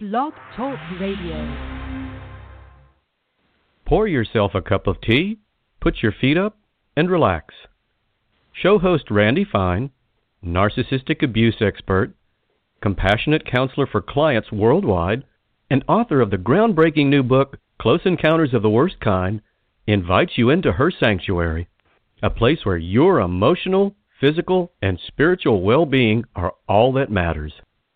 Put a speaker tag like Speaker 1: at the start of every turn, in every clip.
Speaker 1: Blog Talk Radio.
Speaker 2: Pour yourself a cup of tea, put your feet up, and relax. Show host Randy Fine, narcissistic abuse expert, compassionate counselor for clients worldwide, and author of the groundbreaking new book, Close Encounters of the Worst Kind, invites you into her sanctuary, a place where your emotional, physical, and spiritual well-being are all that matters.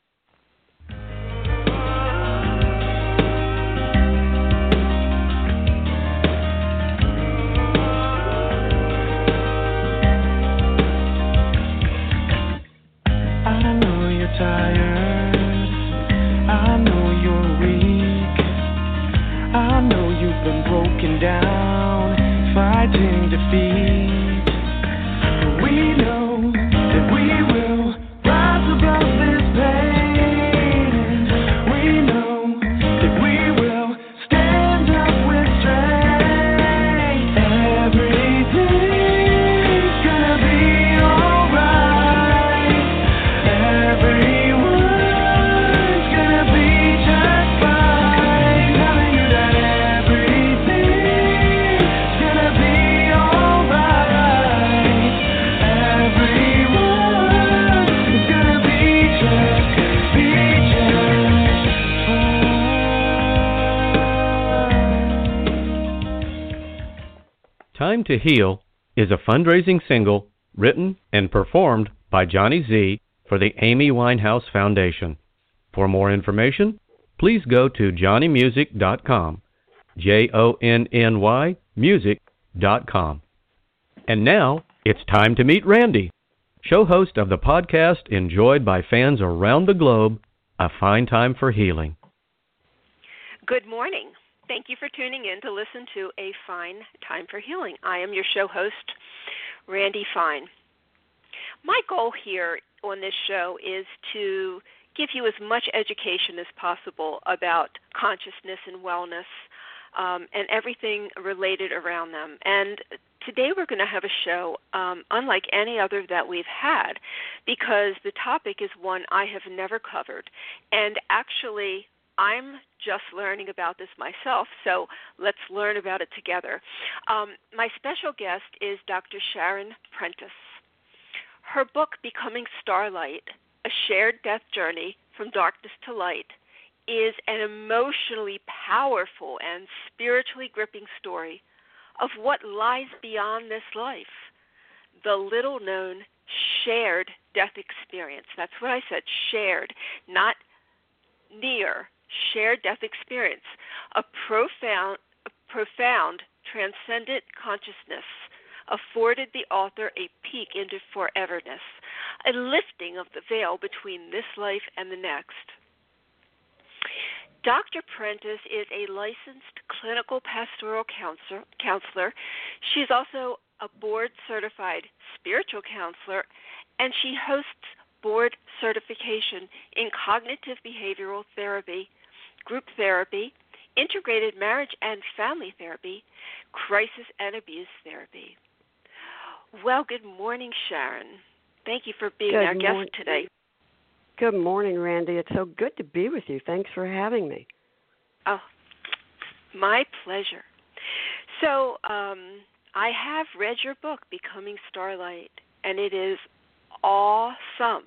Speaker 3: I know you're tired, I know you're weak, I know you've been broken down, fighting defeat. But we know that we will rise above this pain. We know that we will stand up with strength. Everything's gonna be alright. Everyone's gonna be just fine. Telling you that everything's gonna be alright. Everyone's gonna be just fine.
Speaker 2: Time to Heal is a fundraising single written and performed by Johnny Z for the Amy Winehouse Foundation. For more information, please go to johnnymusic.com, JONNY music.com. And now, it's time to meet Randy, show host of the podcast enjoyed by fans around the globe, A Fine Time for Healing.
Speaker 4: Good morning. Thank you for tuning in to listen to A Fine Time for Healing. I am your show host, Randy Fine. My goal here on this show is to give you as much education as possible about consciousness and wellness and everything related around them. And today we're going to have a show unlike any other that we've had, because the topic is one I have never covered. And actually, I'm just learning about this myself, so let's learn about it together. My special guest is Dr. Sharon Prentice. Her book, Becoming Starlight, A Shared Death Journey from Darkness to Light, is an emotionally powerful and spiritually gripping story of what lies beyond this life, the little-known shared death experience. That's what I said, shared, not near. Shared death experience, a profound, transcendent consciousness afforded the author a peek into foreverness, a lifting of the veil between this life and the next. Dr. Prentice is a licensed clinical pastoral counselor. She's also a board-certified spiritual counselor, and she hosts board certification in cognitive behavioral therapy, group therapy, integrated marriage and family therapy, crisis and abuse therapy. Well, good morning, Sharon. Thank you for being our guest today.
Speaker 5: Good morning, Randy. It's so good to be with you. Thanks for having me.
Speaker 4: Oh, my pleasure. So I have read your book, Becoming Starlight, and it is awesome.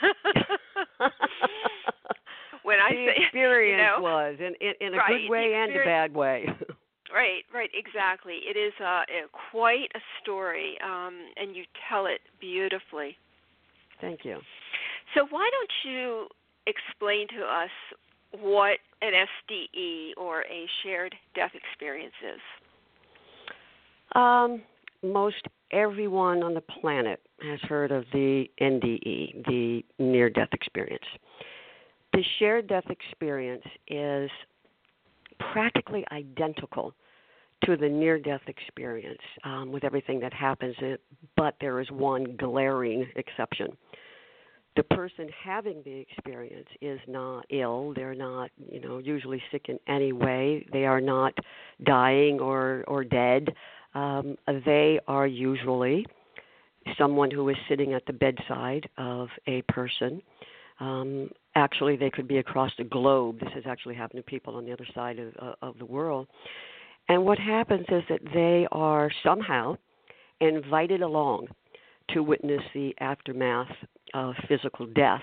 Speaker 4: When I
Speaker 5: the
Speaker 4: say
Speaker 5: experience was in a
Speaker 4: right,
Speaker 5: good way and a bad way.
Speaker 4: Right, exactly. It is quite a story, and you tell it beautifully.
Speaker 5: Thank you.
Speaker 4: So why don't you explain to us what an SDE, or a shared death experience, is?
Speaker 5: Most everyone on the planet has heard of the NDE, the near-death experience. The shared death experience is practically identical to the near-death experience with everything that happens, but there is one glaring exception. The person having the experience is not ill. They're not, usually sick in any way. They are not dying or dead. They are usually someone who is sitting at the bedside of a person actually, they could be across the globe. This has actually happened to people on the other side of the world. And what happens is that they are somehow invited along to witness the aftermath of physical death.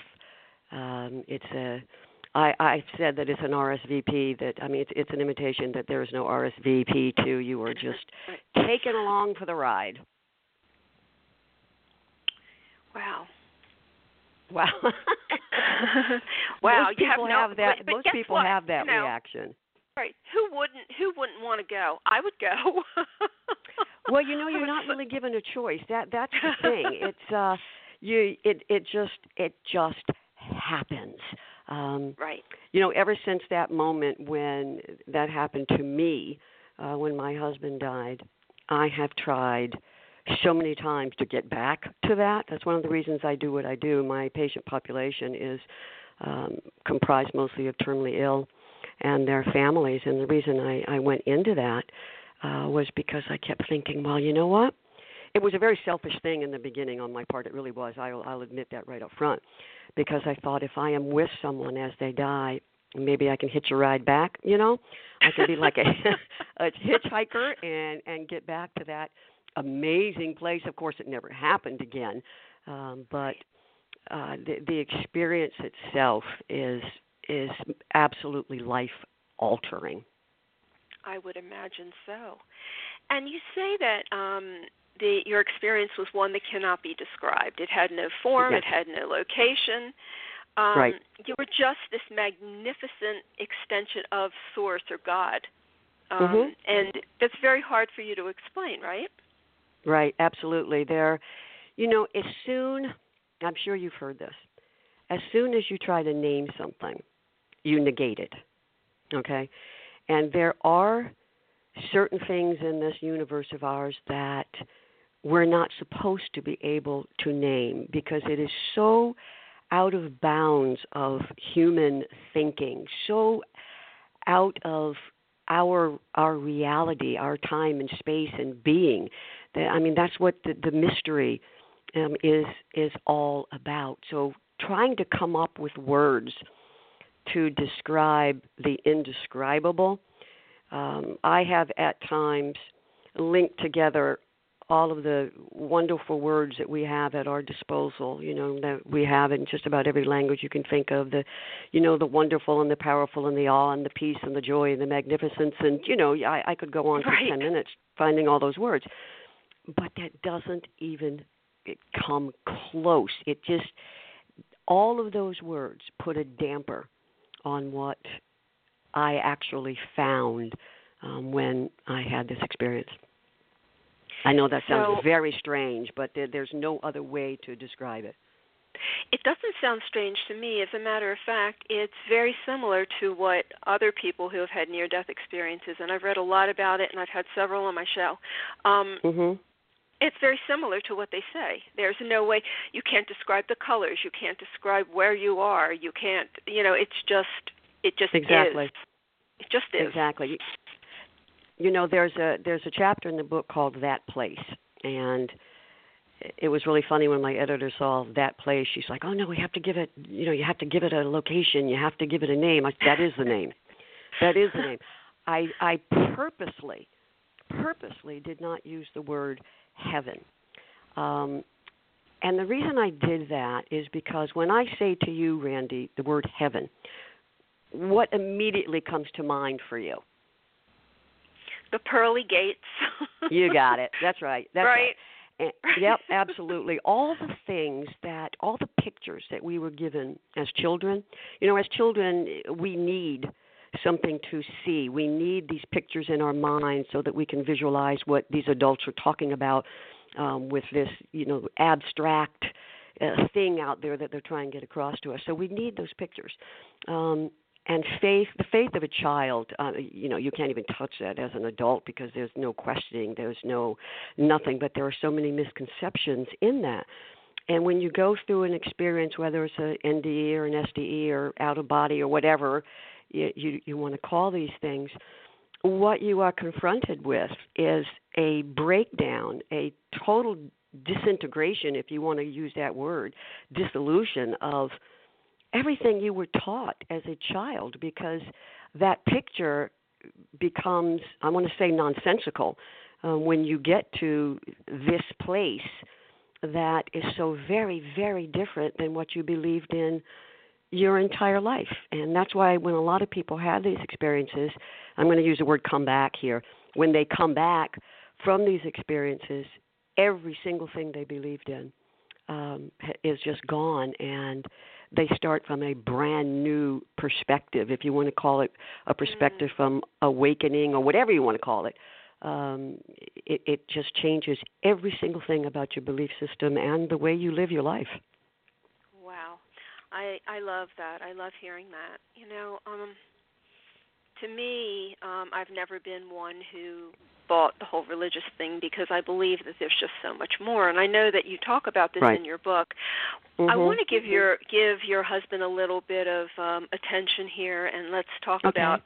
Speaker 5: I've said that it's an RSVP. It's an invitation that there is no RSVP to. You are just taken along for the ride.
Speaker 4: Wow.
Speaker 5: Wow.
Speaker 4: Wow.
Speaker 5: Most people have that.
Speaker 4: But
Speaker 5: most people
Speaker 4: what?
Speaker 5: have that reaction.
Speaker 4: Right. Who wouldn't want to go? I would go.
Speaker 5: Well, you're not really given a choice. That's the thing. It just happens.
Speaker 4: Right.
Speaker 5: Ever since that moment when that happened to me, when my husband died, I have tried so many times to get back to that. That's one of the reasons I do what I do. My patient population is comprised mostly of terminally ill and their families, and the reason I went into that was because I kept thinking, well, you know what? It was a very selfish thing in the beginning on my part. It really was. I'll admit that right up front, because I thought if I am with someone as they die, maybe I can hitch a ride back. I can be like a hitchhiker and get back to that amazing place. Of course, it never happened again, but the experience itself is absolutely life altering.
Speaker 4: I would imagine so. And you say that your experience was one that cannot be described. It had no form.
Speaker 5: Yes.
Speaker 4: It had no location.
Speaker 5: Right.
Speaker 4: You were just this magnificent extension of Source or God. And it's very hard for you to explain, right?
Speaker 5: Right, absolutely. As soon, I'm sure you've heard this, as soon as you try to name something, you negate it, okay? And there are certain things in this universe of ours that we're not supposed to be able to name because it is so out of bounds of human thinking, so out of our reality, our time and space and being. That's what the mystery is all about. So trying to come up with words to describe the indescribable, I have at times linked together all of the wonderful words that we have at our disposal, that we have in just about every language you can think of, the wonderful and the powerful and the awe and the peace and the joy and the magnificence. And, I could go on for 10 minutes finding all those words. But that doesn't even come close. It just, all of those words put a damper on what I actually found when I had this experience. I know that sounds very strange, but there's no other way to describe it.
Speaker 4: It doesn't sound strange to me. As a matter of fact, it's very similar to what other people who have had near-death experiences, and I've read a lot about it, and I've had several on my show. It's very similar to what they say. There's no way, you can't describe the colors, you can't describe where you are, you can't, it just
Speaker 5: exactly.
Speaker 4: is. It just is.
Speaker 5: Exactly. There's a chapter in the book called That Place, and it was really funny when my editor saw That Place. She's like, "Oh no, we have to give it. You have to give it a location. You have to give it a name." That is the name. That is the name. I purposely did not use the word heaven, and the reason I did that is because when I say to you, Randy, the word heaven, what immediately comes to mind for you?
Speaker 4: The pearly gates.
Speaker 5: You got it. That's right. That's
Speaker 4: right.
Speaker 5: And, yep, absolutely. All the pictures that we were given as children, as children, we need something to see. We need these pictures in our minds so that we can visualize what these adults are talking about with this, abstract thing out there that they're trying to get across to us. So we need those pictures. And the faith of a child, you can't even touch that as an adult because there's no questioning, there's nothing, but there are so many misconceptions in that. And when you go through an experience, whether it's an NDE or an SDE or out of body or whatever you want to call these things, what you are confronted with is a breakdown, a total disintegration, if you want to use that word, dissolution of everything you were taught as a child, because that picture becomes, I want to say, nonsensical when you get to this place that is so very, very different than what you believed in your entire life. And that's why when a lot of people have these experiences, I'm going to use the word come back here, when they come back from these experiences, every single thing they believed in is just gone, and they start from a brand new perspective, if you want to call it a perspective from awakening or whatever you want to call it. It just changes every single thing about your belief system and the way you live your life.
Speaker 4: Wow. I love that. I love hearing that. You know, to me, I've never been one who bought the whole religious thing, because I believe that there's just so much more. And I know that you talk about this
Speaker 5: Right.
Speaker 4: in your book.
Speaker 5: Mm-hmm.
Speaker 4: I want to give your husband a little bit of attention here, and let's talk about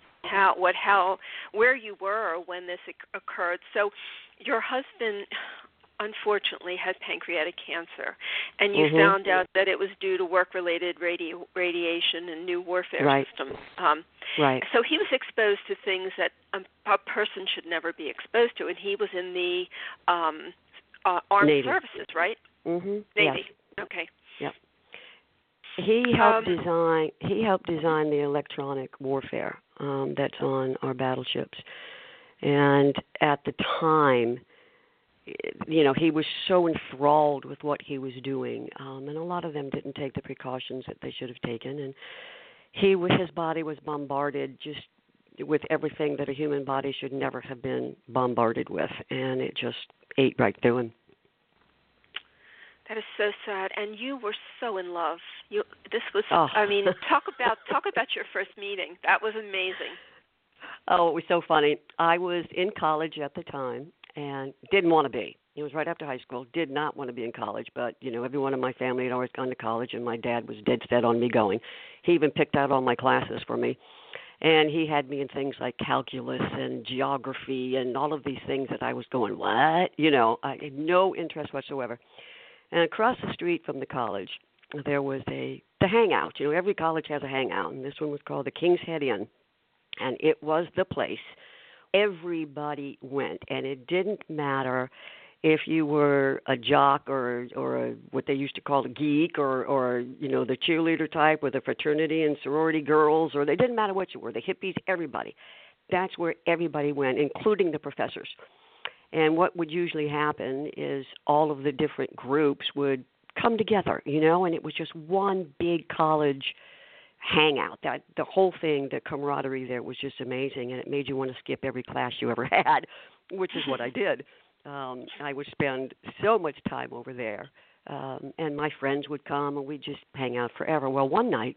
Speaker 4: where you were when this occurred. So your husband unfortunately had pancreatic cancer, and you found out that it was due to work-related radiation and new warfare
Speaker 5: Right.
Speaker 4: systems.
Speaker 5: Right.
Speaker 4: So he was exposed to things that a person should never be exposed to, and he was in the armed
Speaker 5: Navy.
Speaker 4: services, right?
Speaker 5: Mm-hmm.
Speaker 4: Navy.
Speaker 5: Yes.
Speaker 4: Okay.
Speaker 5: Yep. He helped design the electronic warfare that's on our battleships, and at the time, you know, he was so enthralled with what he was doing, and a lot of them didn't take the precautions that they should have taken, and his body was bombarded just with everything that a human body should never have been bombarded with, and it just ate right through him.
Speaker 4: That is so sad, and you were so in love. This was,
Speaker 5: Oh.
Speaker 4: I mean, talk about your first meeting. That was amazing.
Speaker 5: Oh, it was so funny. I was in college at the time and didn't want to be. It was right after high school. Did not want to be in college, but, you know, everyone in my family had always gone to college, and my dad was dead set on me going. He even picked out all my classes for me, and he had me in things like calculus and geography and all of these things that I was going, what? You know, I had no interest whatsoever. And across the street from the college, there was the hangout. You know, every college has a hangout, and this one was called the King's Head Inn, and it was the place. Everybody went, and it didn't matter if you were a jock or what they used to call a geek or you know, the cheerleader type with the fraternity and sorority girls, or they didn't matter what you were, the hippies, everybody. That's where everybody went, including the professors. And what would usually happen is all of the different groups would come together, you know, and it was just one big college hangout. That the whole thing, the camaraderie there was just amazing, and it made you want to skip every class you ever had, which is what I did. I would spend so much time over there, and my friends would come, and we'd just hang out forever. Well, one night,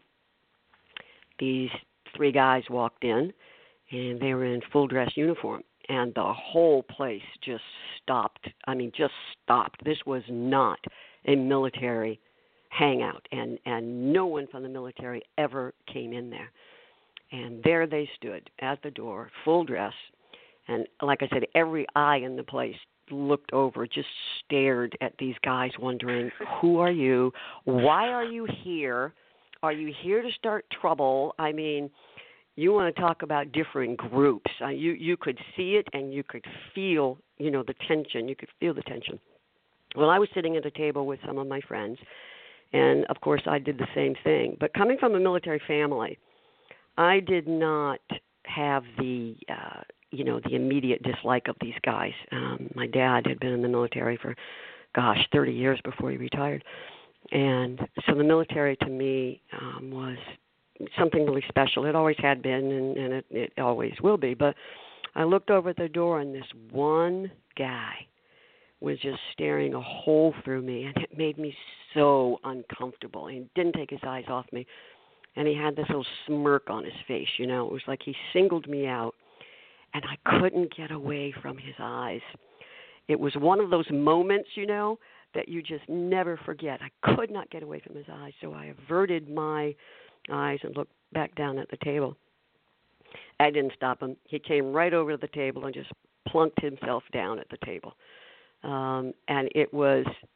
Speaker 5: these three guys walked in, and they were in full dress uniform. And the whole place just stopped. I mean, just stopped. This was not a military hangout, and no one from the military ever came in there. And there they stood at the door, full dress. And like I said, every eye in the place looked over, just stared at these guys, wondering, who are you? Why are you here? Are you here to start trouble? I mean, you want to talk about different groups. You could see it, and you could feel, you know, the tension. You could feel the tension. Well, I was sitting at a table with some of my friends, and, of course, I did the same thing. But coming from a military family, I did not have the, you know, the immediate dislike of these guys. My dad had been in the military for, 30 years before he retired. And so the military, to me, was something really special. It always had been, and it always will be. But I looked over at the door, and this one guy was just staring a hole through me, and it made me so uncomfortable. He didn't take his eyes off me, and he had this little smirk on his face, you know. It was like he singled me out, and I couldn't get away from his eyes. It was one of those moments, you know, that you just never forget. I could not get away from his eyes, so I averted my eyes and looked back down at the table. I didn't stop him. He came right over to the table and just plunked himself down at the table. And it was,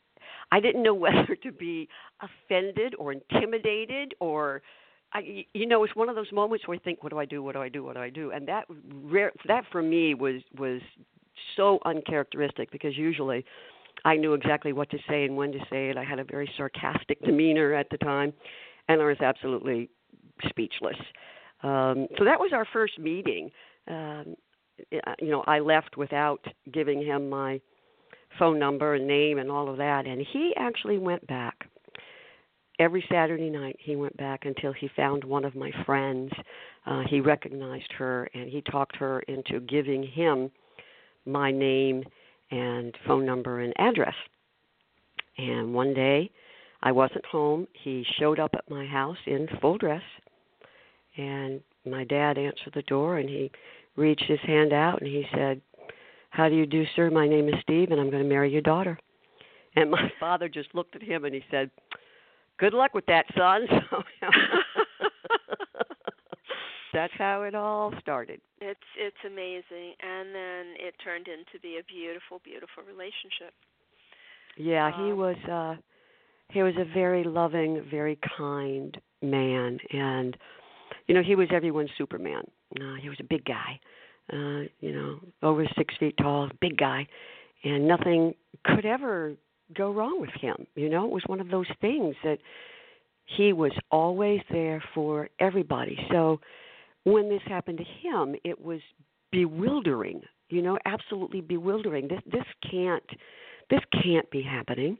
Speaker 5: I didn't know whether to be offended or intimidated or, it's one of those moments where you think, what do I do? What do I do? What do I do? And that for me was so uncharacteristic, because usually I knew exactly what to say and when to say it. I had a very sarcastic demeanor at the time, and I was absolutely speechless. So that was our first meeting. I left without giving him my phone number and name and all of that, and he actually went back. Every Saturday night he went back until he found one of my friends. He recognized her, and he talked her into giving him my name and phone number and address. And one day I wasn't home. He showed up at my house in full dress, and my dad answered the door, and he reached his hand out, and he said, "How do you do, sir? My name is Steve, and I'm going to marry your daughter." And my father just looked at him, and he said, "Good luck with that, son." So, that's how it all started.
Speaker 4: It's amazing, and then it turned into be a beautiful, beautiful relationship.
Speaker 5: Yeah, he was a very loving, very kind man, and he was everyone's Superman. He was a big guy, over 6 feet tall, big guy, and nothing could ever go wrong with him. It was one of those things that he was always there for everybody. So when this happened to him, it was bewildering, absolutely bewildering. This can't be happening.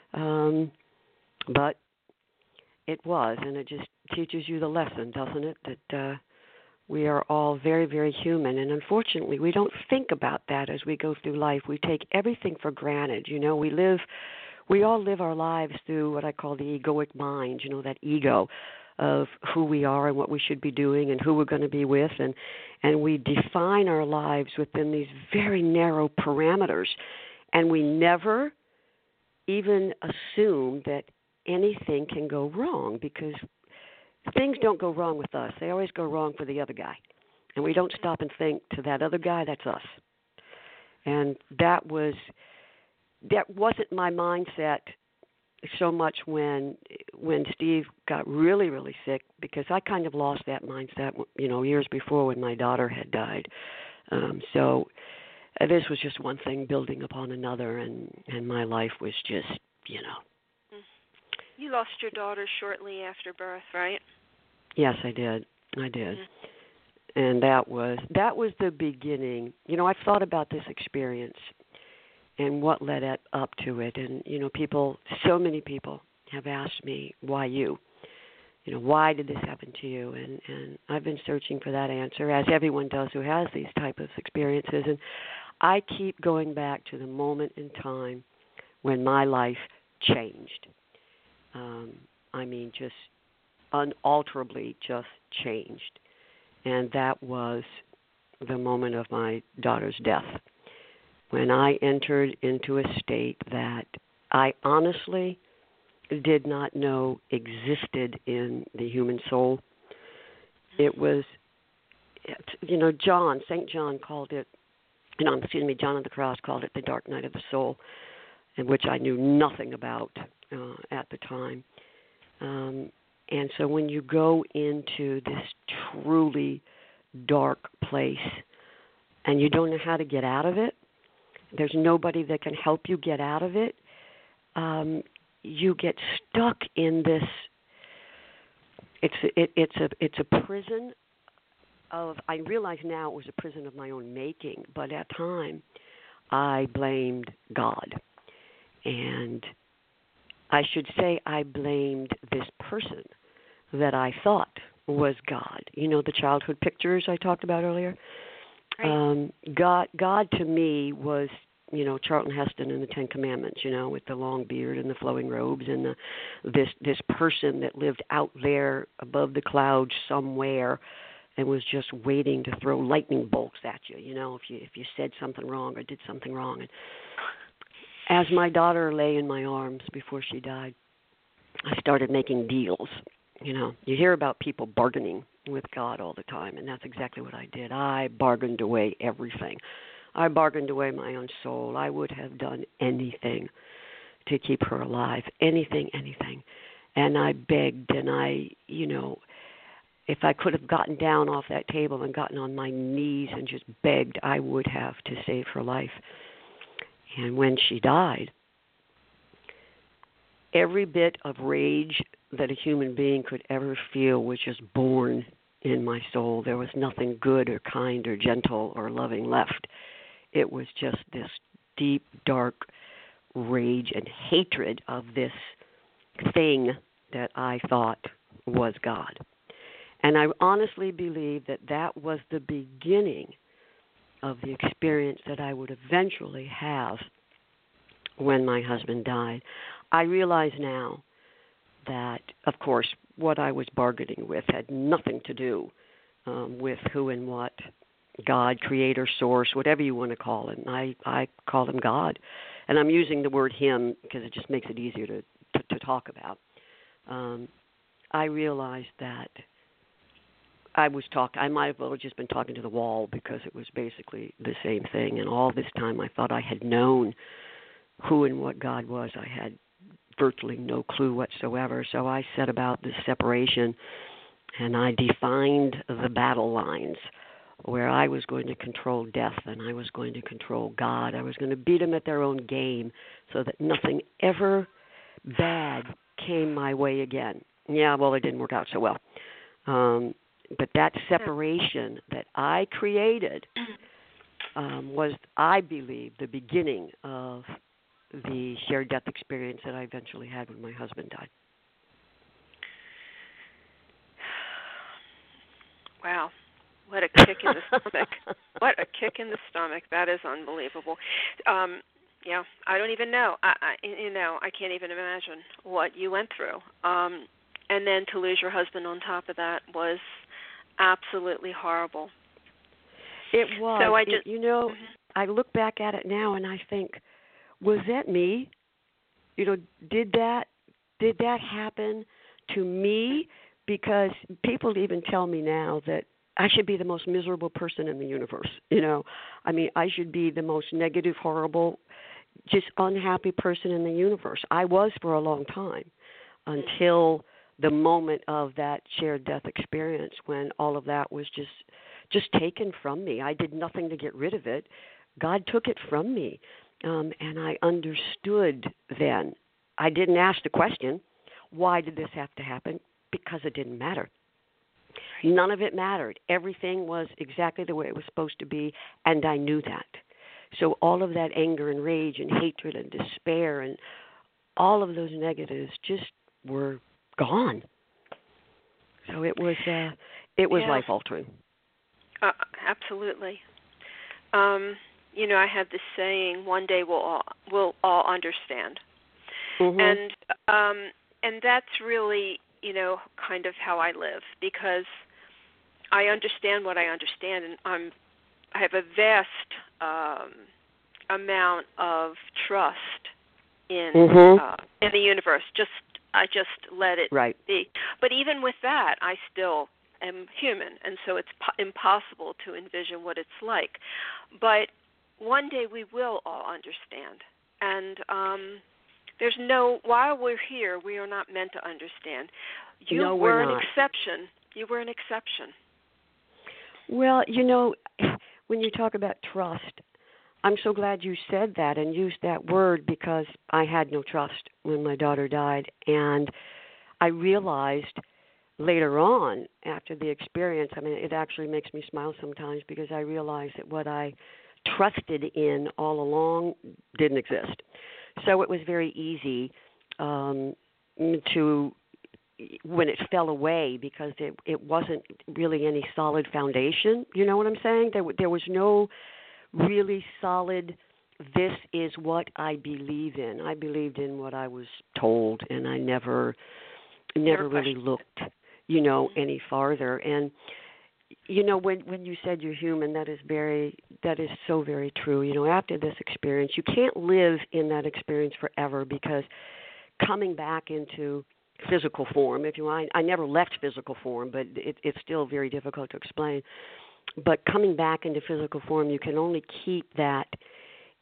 Speaker 5: But it was, and it just teaches you the lesson, doesn't it, that we are all very, very human, and unfortunately we don't think about that as we go through life. We take everything for granted. We all live our lives through what I call the egoic mind, that ego of who we are and what we should be doing and who we're going to be with, and we define our lives within these very narrow parameters, and we never even assume that anything can go wrong, because things don't go wrong with us. They always go wrong for the other guy. And we don't stop and think, to that other guy, that's us. And that wasn't my mindset so much when Steve got really, really sick, because I kind of lost that mindset, years before when my daughter had died. So this was just one thing building upon another, and my life was just,
Speaker 4: You lost your daughter shortly after birth, right?
Speaker 5: Yes, I did. Mm-hmm. And that was the beginning. I've thought about this experience and what led up to it. And, so many people have asked me, why you? Why did this happen to you? And I've been searching for that answer, as everyone does who has these type of experiences. And I keep going back to the moment in time when my life changed. Just unalterably just changed. And that was the moment of my daughter's death, when I entered into a state that I honestly did not know existed in the human soul. It was, St. John called it, John of the Cross called it the dark night of the soul, in which I knew nothing about at the time. And so when you go into this truly dark place and you don't know how to get out of it, there's nobody that can help you get out of it, you get stuck in this. It's a prison of. I realize now it was a prison of my own making, but at the time I blamed God, and I should say I blamed this person that I thought was God. The childhood pictures I talked about earlier. Right. God to me was, Charlton Heston in the Ten Commandments, with the long beard and the flowing robes, and this person that lived out there above the clouds somewhere and was just waiting to throw lightning bolts at you, if you said something wrong or did something wrong. And as my daughter lay in my arms before she died, I started making deals. You hear about people bargaining with God all the time, and that's exactly what I did. I bargained away everything. I bargained away my own soul. I would have done anything to keep her alive. Anything. And I begged, and if I could have gotten down off that table and gotten on my knees and just begged, I would have, to save her life. And when she died, every bit of rage that a human being could ever feel was just born in my soul. There was nothing good or kind or gentle or loving left. It was just this deep, dark rage and hatred of this thing that I thought was God. And I honestly believe that that was the beginning of the experience that I would eventually have when my husband died. I realize now that, of course, what I was bargaining with had nothing to do with who and what, God, creator, source, whatever you want to call him. I call him God. And I'm using the word him because it just makes it easier to talk about. I realized that I might have well just been talking to the wall, because it was basically the same thing. And all this time I thought I had known who and what God was. I had virtually no clue whatsoever. So I set about this separation, and I defined the battle lines where I was going to control death and I was going to control God. I was going to beat them at their own game so that nothing ever bad came my way again. Yeah, well, it didn't work out so well. But that separation that I created was, I believe, the beginning of the shared death experience that I eventually had when my husband died.
Speaker 4: Wow. What a kick in the stomach. What a kick in the stomach. That is unbelievable. Yeah, I don't even know. I can't even imagine what you went through. And then to lose your husband on top of that was absolutely horrible.
Speaker 5: It was.
Speaker 4: So
Speaker 5: I look back at it now and I think, was that me? Did that happen to me? Because people even tell me now that I should be the most miserable person in the universe. I should be the most negative, horrible, just unhappy person in the universe. I was for a long time, until the moment of that shared death experience, when all of that was just taken from me. I did nothing to get rid of it. God took it from me. And I understood then. I didn't ask the question, why did this have to happen? Because it didn't matter. None of it mattered. Everything was exactly the way it was supposed to be, and I knew that. So all of that anger and rage and hatred and despair and all of those negatives just were gone. So it was life altering.
Speaker 4: Absolutely. I have this saying: one day we'll all understand, and that's really kind of how I live, because I understand what I understand, and I have a vast amount of trust in the universe. I just let it be. But even with that, I still am human, and so it's impossible to envision what it's like. But one day we will all understand, and while we're here, we are not meant to understand. You were an exception. You were an exception.
Speaker 5: Well, when you talk about trust, I'm so glad you said that and used that word, because I had no trust when my daughter died. And I realized later on, after the experience, it actually makes me smile sometimes, because I realized that what I trusted in all along didn't exist. So it was very easy when it fell away, because it wasn't really any solid foundation. You know what I'm saying? There was no really solid, this is what I believe in. I believed in what I was told, and I never really looked, any farther. And when you said you're human, that is so very true. After this experience, you can't live in that experience forever, because coming back into physical form, if you want, I never left physical form, but it's still very difficult to explain. But coming back into physical form, you can only keep that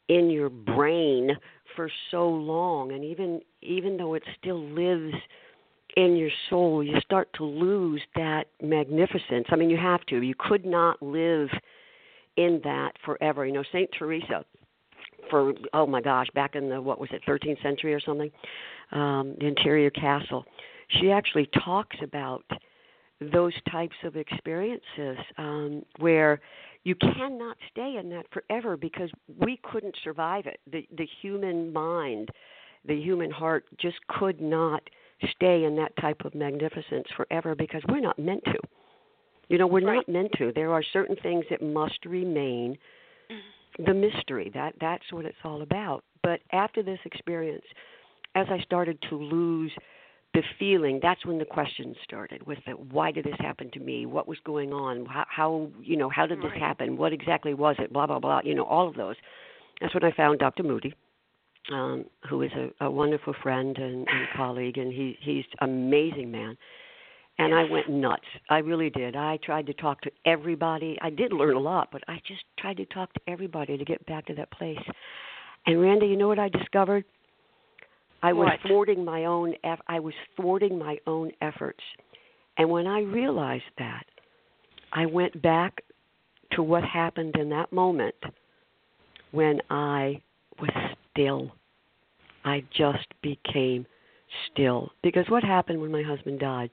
Speaker 5: in your brain for so long, and even though it still lives in your soul, you start to lose that magnificence. I mean, you have to. You could not live in that forever. You know, St. Teresa, for, oh my gosh, back in the, 13th century or something, the interior castle, she actually talks about those types of experiences where you cannot stay in that forever because we couldn't survive it. The human mind, the human heart just could not stay in that type of magnificence forever because we're not meant to. You know, we're not meant to. There are certain things that must remain the mystery. That's what it's all about. But after this experience, as I started to lose the feeling, that's when the questions started with the, why did this happen to me? What was going on? How did this happen? What exactly was it? Blah, blah, blah. You know, all of those. That's when I found Dr. Moody, who is a wonderful friend and colleague, and he's an amazing man. And I went nuts. I really did. I tried to talk to everybody. I did learn a lot, but I just tried to talk to everybody to get back to that place. And Randy, you know what I discovered? I was thwarting my own efforts. And when I realized that, I went back to what happened in that moment when I was still. I just became still. Because what happened when my husband died?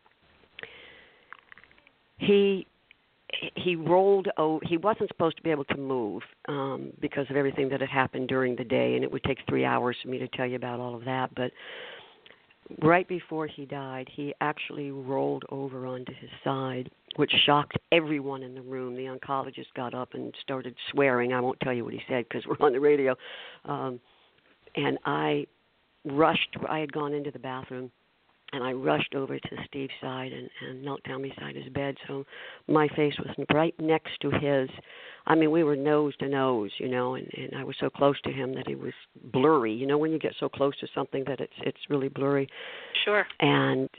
Speaker 5: He rolled over. He wasn't supposed to be able to move because of everything that had happened during the day, and it would take 3 hours for me to tell you about all of that. But right before he died, he actually rolled over onto his side, which shocked everyone in the room. The oncologist got up and started swearing. I won't tell you what he said because we're on the radio. And I rushed. I had gone into the bathroom. And I rushed over to Steve's side and knelt down beside his bed. So my face was right next to his. I mean, we were nose to nose, you know, and I was so close to him that it was blurry. You know, when you get so close to something that it's really blurry.
Speaker 4: Sure.
Speaker 5: And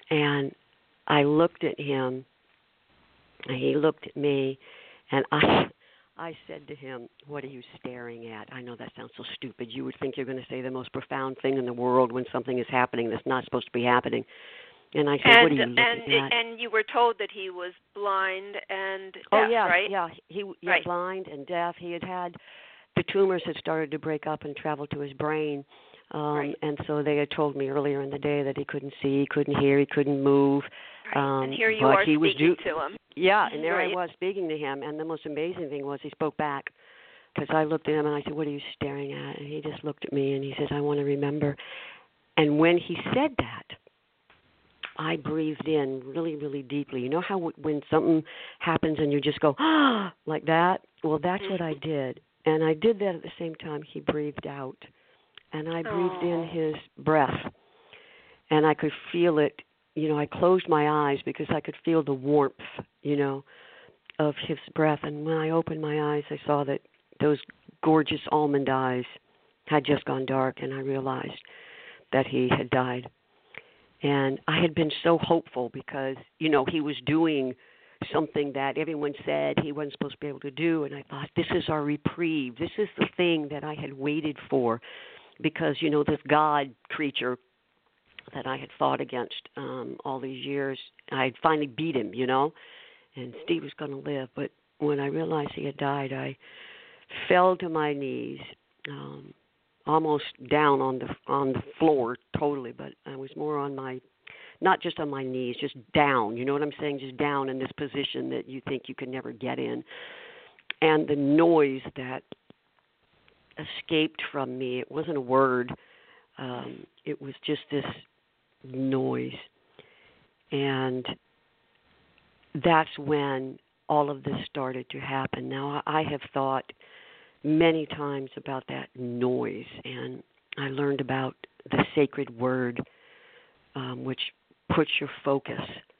Speaker 5: I looked at him, and he looked at me, and I said to him, "What are you staring at?" I know that sounds so stupid. You would think you're going to say the most profound thing in the world when something is happening that's not supposed to be happening. And I said, "What are you looking at?"
Speaker 4: And you were told that he was blind and deaf, right?
Speaker 5: Yeah, he blind and deaf. He had the tumors had started to break up and travel to his brain. And so they had told me earlier in the day that he couldn't see, he couldn't hear, he couldn't move.
Speaker 4: And here you are speaking to him.
Speaker 5: Yeah, and there I was speaking to him. And the most amazing thing was he spoke back because I looked at him and I said, "What are you staring at?" And he just looked at me and he says, "I want to remember." And when he said that, I breathed in really, really deeply. You know how when something happens and you just go, "Ah," like that? Well, that's what I did. And I did that at the same time he breathed out. And I breathed in his breath, and I could feel it. You know, I closed my eyes because I could feel the warmth, you know, of his breath. And when I opened my eyes, I saw that those gorgeous almond eyes had just gone dark, and I realized that he had died. And I had been so hopeful because, you know, he was doing something that everyone said he wasn't supposed to be able to do. And I thought, this is our reprieve. This is the thing that I had waited for. Because, you know, this God creature that I had fought against all these years, I had finally beat him, you know, and Steve was going to live. But when I realized he had died, I fell to my knees, almost down on the floor totally, but I was more on my, not just on my knees, just down, you know what I'm saying, just down in this position that you think you can never get in. And the noise that escaped from me, it wasn't a word, it was just this noise. And that's when all of this started to happen. Now, I have thought many times about that noise, and I learned about the sacred word, which puts your focus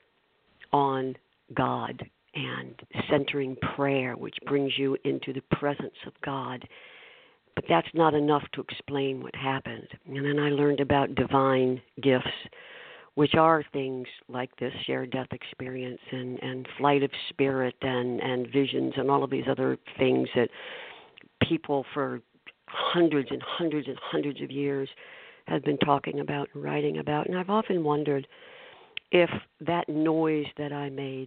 Speaker 5: on God, and centering prayer, which brings you into the presence of God. But that's not enough to explain what happened. And then I learned about divine gifts, which are things like this shared death experience and flight of spirit and visions and all of these other things that people for hundreds and hundreds and hundreds of years have been talking about and writing about. And I've often wondered if that noise that I made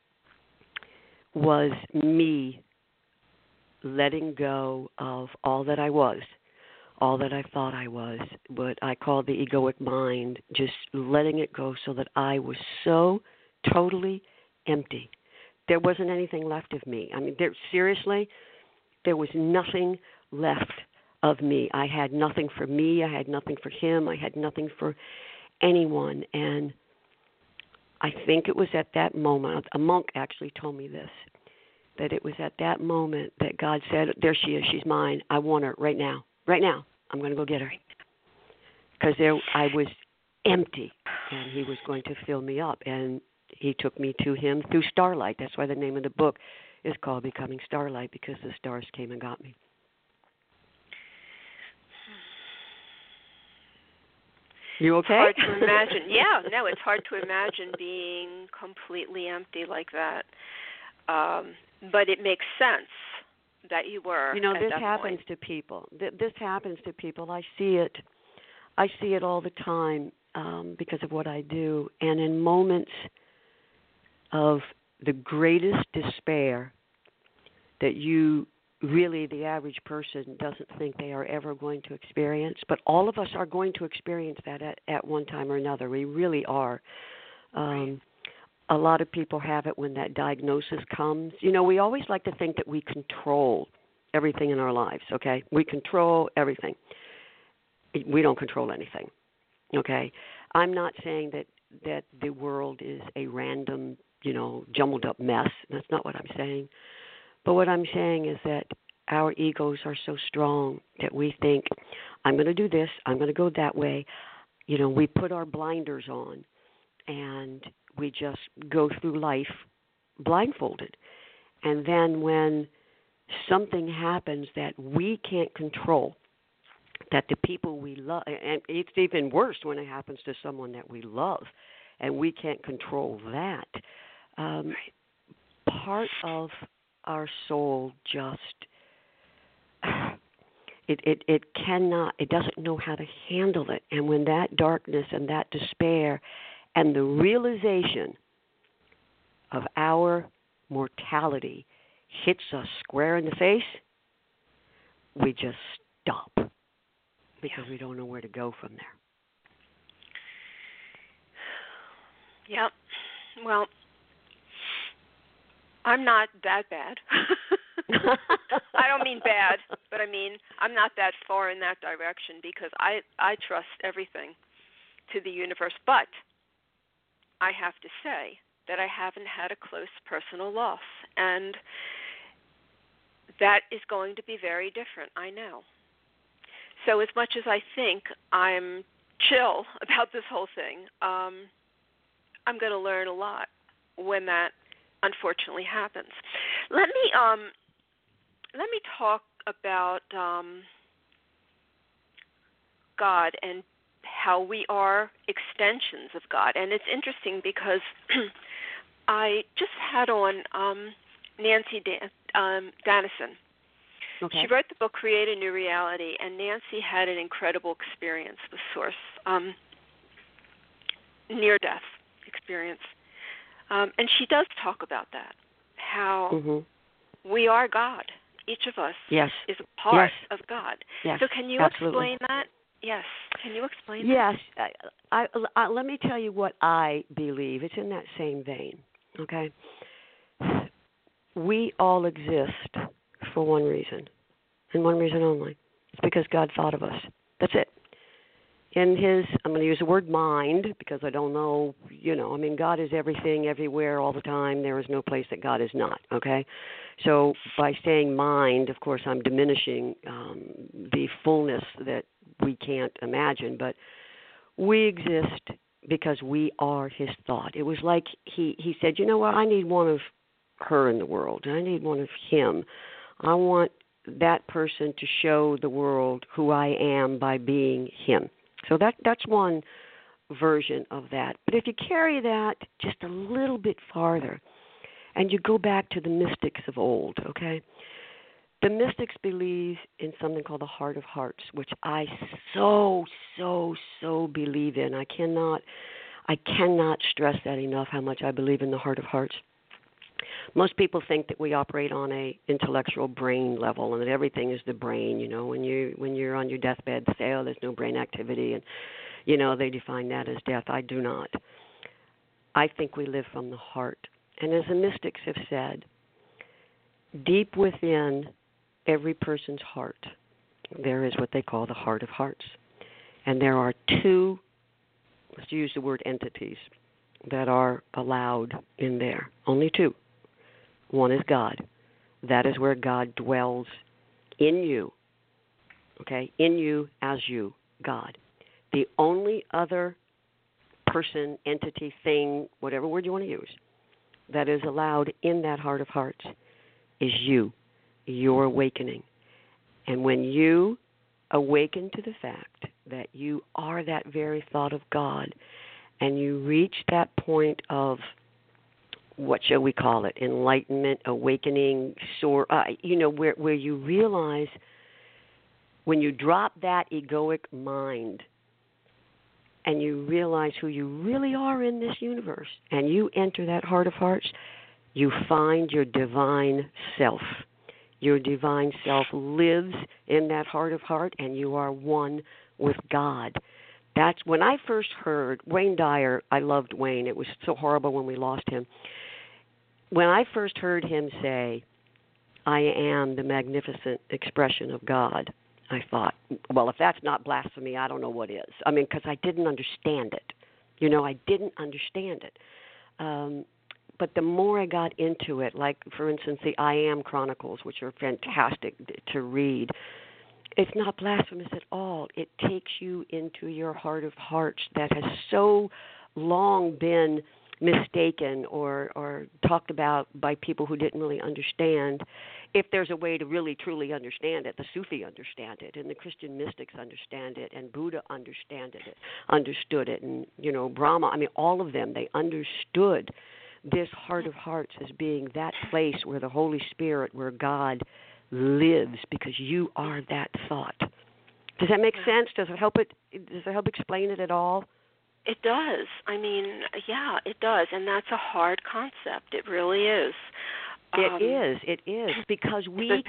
Speaker 5: was me letting go of all that I was, all that I thought I was, what I call the egoic mind, just letting it go so that I was so totally empty. There wasn't anything left of me. I mean, seriously, there was nothing left of me. I had nothing for me. I had nothing for him. I had nothing for anyone. And I think it was at that moment, a monk actually told me this, that it was at that moment that God said, there she is, she's mine. I want her right now. Right now. I'm going to go get her. Because I was empty, and he was going to fill me up. And he took me to him through starlight. That's why the name of the book is called Becoming Starlight, because the stars came and got me. You okay?
Speaker 4: Hard to imagine. Yeah, no, it's hard to imagine being completely empty like that. But it makes sense that you were.
Speaker 5: You know,
Speaker 4: at
Speaker 5: this
Speaker 4: that
Speaker 5: happens
Speaker 4: point.
Speaker 5: to people. This happens to people. I see it. I see it all the time because of what I do. And in moments of the greatest despair that you really, the average person, doesn't think they are ever going to experience, but all of us are going to experience that at one time or another. We really are.
Speaker 4: Right.
Speaker 5: A lot of people have it when that diagnosis comes. You know, we always like to think that we control everything in our lives, okay? We control everything. We don't control anything, okay? I'm not saying that the world is a random, jumbled up mess. That's not what I'm saying. But what I'm saying is that our egos are so strong that we think, I'm going to do this, I'm going to go that way. We put our blinders on, and we just go through life blindfolded. And then when something happens that we can't control, that the people we love, and it's even worse when it happens to someone that we love, and we can't control that, part of our soul just, it cannot, it doesn't know how to handle it. And when that darkness and that despair and the realization of our mortality hits us square in the face, we just stop because we don't know where to go from there.
Speaker 4: Yep. Well, I'm not that bad. I don't mean bad, but I mean I'm not that far in that direction because I trust everything to the universe. But I have to say that I haven't had a close personal loss, and that is going to be very different, I know. So as much as I think I'm chill about this whole thing, I'm going to learn a lot when that unfortunately happens. Let me talk about God and how we are extensions of God. And it's interesting because I just had on Nancy Dennison.
Speaker 5: Okay.
Speaker 4: She wrote the book Create a New Reality, and Nancy had an incredible experience with Source, near-death experience. And she does talk about that, how we are God. Each of us is a part of God.
Speaker 5: Yes.
Speaker 4: So can you explain that? Yes. Can you explain that?
Speaker 5: Yes. I, let me tell you what I believe. It's in that same vein, okay? We all exist for one reason, and one reason only. It's because God thought of us. That's it. In his, I'm going to use the word mind because I don't know, God is everything, everywhere, all the time. There is no place that God is not, okay? So by saying mind, of course, I'm diminishing the fullness that we can't imagine, but we exist because we are his thought. It was like he said, you know what, I need one of her in the world. I need one of him. I want that person to show the world who I am by being him. So that's one version of that. But if you carry that just a little bit farther and you go back to the mystics of old, okay, The mystics believe in something called the heart of hearts, which I so believe in. I cannot stress that enough, how much I believe in the heart of hearts. Most people think that we operate on a intellectual brain level and that everything is the brain. You know, when you're on your deathbed, they say, oh, there's no brain activity, and you know, they define that as death. I do not. I think we live from the heart. And as the mystics have said, deep within every person's heart, there is what they call the heart of hearts. And there are two, let's use the word entities, that are allowed in there. Only two. One is God. That is where God dwells in you. Okay? In you as you, God. The only other person, entity, thing, whatever word you want to use, that is allowed in that heart of hearts is you, your awakening. And when you awaken to the fact that you are that very thought of God, and you reach that point of, what shall we call it, enlightenment, awakening, where you realize, when you drop that egoic mind and you realize who you really are in this universe, and you enter that heart of hearts, you find your divine self. Your divine self lives in that heart of heart, and you are one with God. That's when I first heard Wayne Dyer. I loved Wayne. It was so horrible when we lost him. When I first heard him say, I am the magnificent expression of God, I thought, well, if that's not blasphemy, I don't know what is. I mean, because I didn't understand it. You know, I didn't understand it. But the more I got into it, like, for instance, the I Am Chronicles, which are fantastic to read, it's not blasphemous at all. It takes you into your heart of hearts that has so long been mistaken or talked about by people who didn't really understand. If there's a way to really truly understand it, the Sufi understand it, and the Christian mystics understand it, and Buddha understood it, and, you know, Brahma, I mean, all of them, they understood this heart of hearts as being that place where the Holy Spirit, where God lives, because you are that thought. Does that make sense? Does it help explain it at all?
Speaker 4: It does. I mean, yeah, it does, and that's a hard concept. It really is.
Speaker 5: It is, because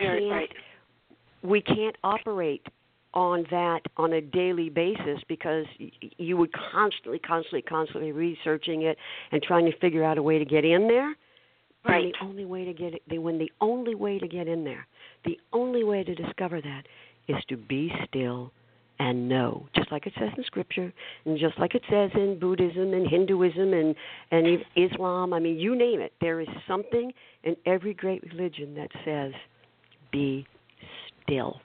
Speaker 5: we can't operate on that on a daily basis, because you would constantly researching it and trying to figure out a way to get in there.
Speaker 4: Right.
Speaker 5: And the only way to get in there, the only way to discover that is to be still and know, just like it says in Scripture, and just like it says in Buddhism and Hinduism and Islam. I mean, you name it. There is something in every great religion that says, be still.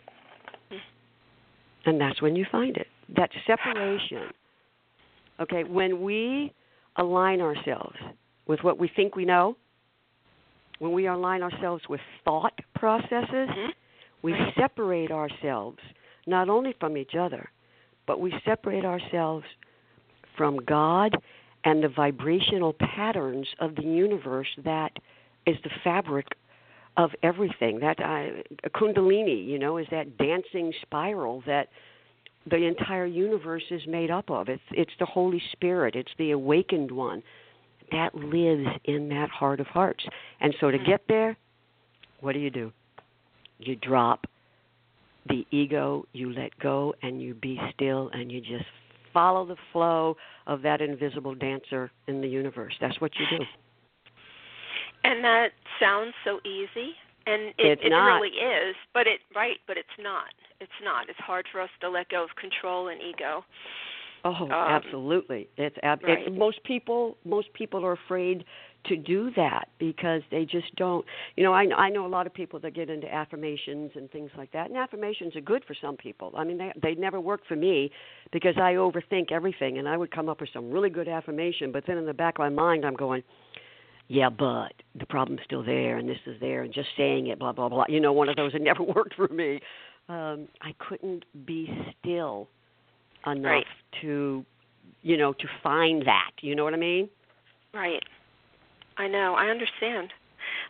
Speaker 5: And that's when you find it. That separation. Okay, when we align ourselves with what we think we know, when we align ourselves with thought processes, we separate ourselves not only from each other, but we separate ourselves from God and the vibrational patterns of the universe that is the fabric of everything. That Kundalini, you know, is that dancing spiral that the entire universe is made up of. It's the Holy Spirit. It's the awakened one that lives in that heart of hearts. And so to get there, what do? You drop the ego, you let go, and you be still, and you just follow the flow of that invisible dancer in the universe. That's what you do.
Speaker 4: And that sounds so easy, and it really is, but it's not. It's not. It's hard for us to let go of control and ego.
Speaker 5: Oh, absolutely. Right. Most people are afraid to do that because they just don't. You know, I know a lot of people that get into affirmations and things like that, and affirmations are good for some people. I mean, they never work for me because I overthink everything, and I would come up with some really good affirmation, but then in the back of my mind I'm going, yeah, but the problem's still there, and this is there, and just saying it, blah, blah, blah. You know, one of those that never worked for me. I couldn't be still enough to find that. You know what I mean?
Speaker 4: Right. I know. I understand.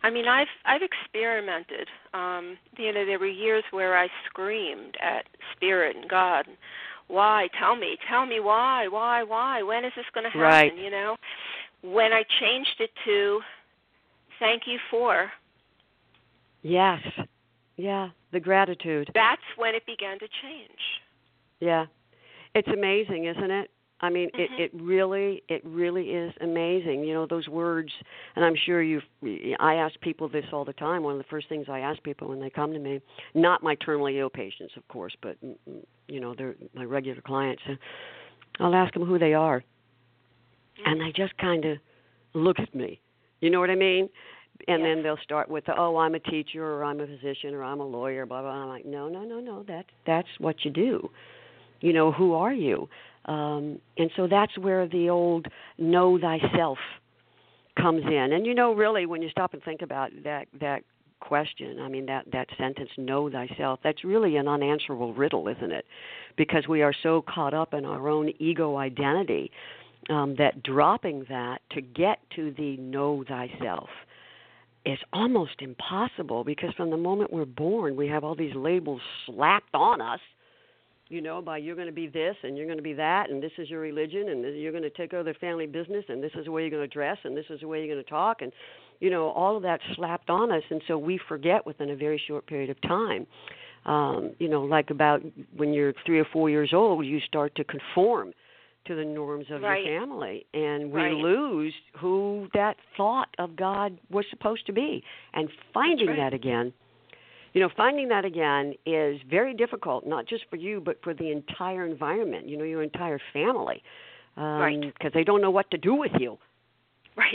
Speaker 4: I mean, I've experimented. There were years where I screamed at Spirit and God, why? Tell me why? When is this going to happen?
Speaker 5: Right.
Speaker 4: When I changed it to thank you for.
Speaker 5: Yes. Yeah, the gratitude.
Speaker 4: That's when it began to change.
Speaker 5: Yeah. It's amazing, isn't it? I mean, it really is amazing. Those words, and I'm sure I ask people this all the time. One of the first things I ask people when they come to me, not my terminally ill patients, of course, but, they're my regular clients. I'll ask them who they are. And they just kind of look at me. You know what I mean? And then they'll start with, I'm a teacher, or I'm a physician, or I'm a lawyer, blah, blah. I'm like, no, that's what you do. Who are you? And so that's where the old know thyself comes in. And, really, when you stop and think about that question, I mean, that sentence, know thyself, that's really an unanswerable riddle, isn't it? Because we are so caught up in our own ego identity that dropping that to get to the know thyself is almost impossible, because from the moment we're born, we have all these labels slapped on us, by you're going to be this and you're going to be that, and this is your religion, and you're going to take over the family business, and this is the way you're going to dress, and this is the way you're going to talk, and, all of that slapped on us, and so we forget within a very short period of time. Like about when you're 3 or 4 years old, you start to conform to the norms of your family, and we lose who that thought of God was supposed to be. And finding that again, finding that again is very difficult, not just for you, but for the entire environment, your entire family, because they don't know what to do with you.
Speaker 4: Right.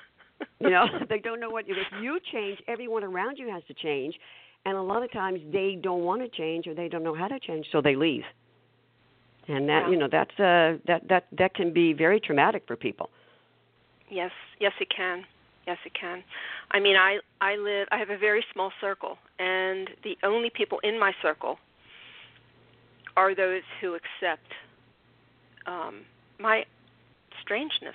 Speaker 5: They don't know if you change, everyone around you has to change, and a lot of times they don't want to change, or they don't know how to change, so they leave. And that can be very traumatic for people.
Speaker 4: Yes, it can. Yes, it can. I mean, I have a very small circle, and the only people in my circle are those who accept my strangeness.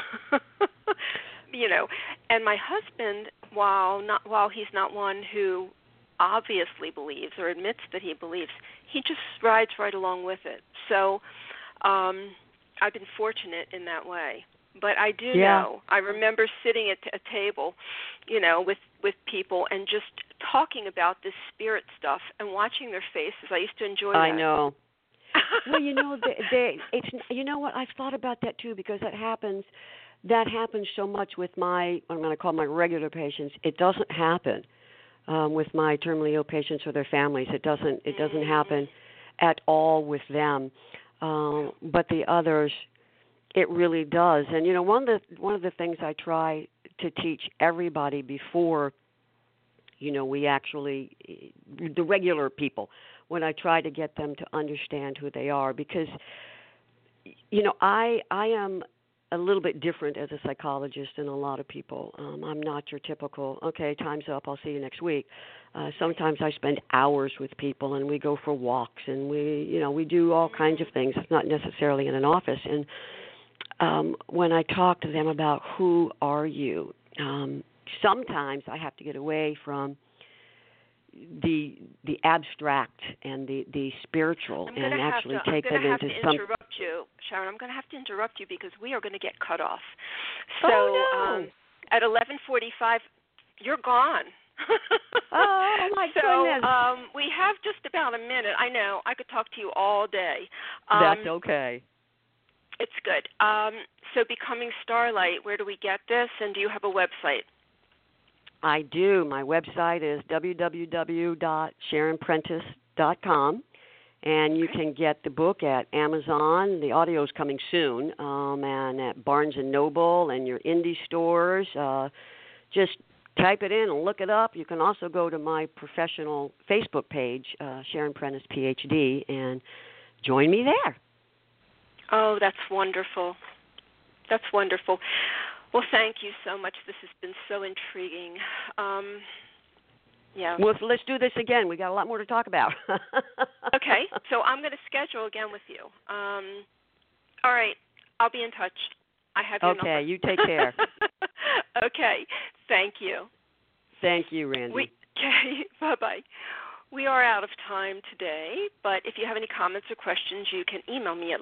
Speaker 4: And my husband, while he's not one who obviously believes or admits that he believes, he just rides right along with it. So I've been fortunate in that way. But I do know, I remember sitting at a table, with people and just talking about this spirit stuff and watching their faces. I used to enjoy that.
Speaker 5: I know. Well, it's what, I've thought about that too, because that happens so much with I'm going to call my regular patients. It doesn't happen with my terminally ill patients or their families. It doesn't happen at all with them. But the others, it really does. And one of the things I try to teach everybody before, we actually, the regular people, when I try to get them to understand who they are, because I am a little bit different as a psychologist than a lot of people. I'm not your typical, okay, time's up, I'll see you next week. Sometimes I spend hours with people, and we go for walks, and we do all kinds of things. It's not necessarily in an office. And when I talk to them about who are you, sometimes I have to get away from the abstract and the spiritual and actually take them into some.
Speaker 4: Sharon, I'm going to have to interrupt you because we are going to get cut off. So at 11:45, you're gone.
Speaker 5: Oh my goodness!
Speaker 4: So we have just about a minute. I know I could talk to you all day.
Speaker 5: That's okay.
Speaker 4: It's good. So Becoming Starlight, where do we get this? And do you have a website?
Speaker 5: I do. My website is www.sharonprentice.com, and you can get the book at Amazon. The audio is coming soon, and at Barnes & Noble and your indie stores. Just type it in and look it up. You can also go to my professional Facebook page, Sharon Prentice, PhD, and join me there.
Speaker 4: Oh, that's wonderful. That's wonderful. Well, thank you so much. This has been so intriguing. Yeah.
Speaker 5: Well, let's do this again. We got a lot more to talk about.
Speaker 4: Okay. So I'm going to schedule again with you. All right. I'll be in touch. I have your number.
Speaker 5: Okay. You take care.
Speaker 4: Okay. Thank you.
Speaker 5: Thank you, Randy.
Speaker 4: Okay, bye-bye. We are out of time today, but if you have any comments or questions, you can email me at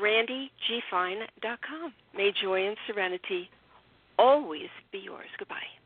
Speaker 4: loveyourlife@randygfine.com. May joy and serenity always be yours. Goodbye.